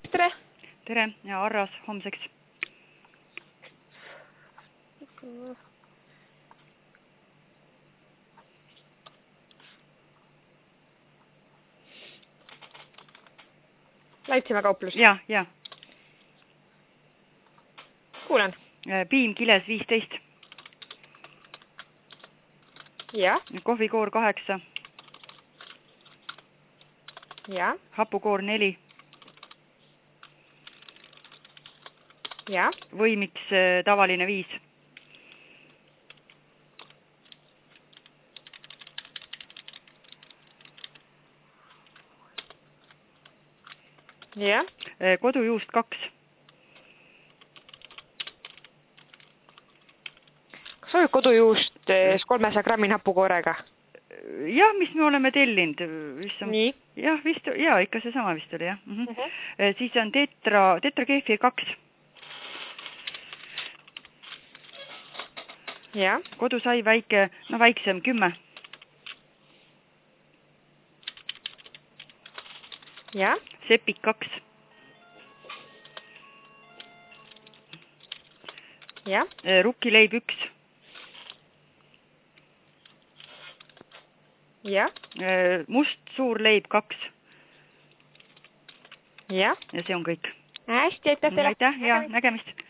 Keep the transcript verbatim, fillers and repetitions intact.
tere! Tere ja arras homseks. Laitsime kauplus. Ja, ja. Kuulen. Piim kiles viisteist. Ja. Kohvikoor kaheksa. Ja. Hapukoor neli. Ja. Võimiks tavaline viis. Ja. Kodujuust kaks. Kas soovib kodujuust kolmesaja grammi hapukoorega? Jah, mis me oleme tellinud. Nii. Jah, vist, ja, ikka see sama vist oli, jah. Mm -hmm. uh -huh. Siis on tetra, tetra keefir kaks. Ja. Kodusai väike, no väiksem kümme. Ja. Sepik kaks. Ja. Rukkileib üks. Ja. Must suur leib kaks. Ja. Ja see on kõik. Hästi, aitäh teile. Aitäh ja nägemist.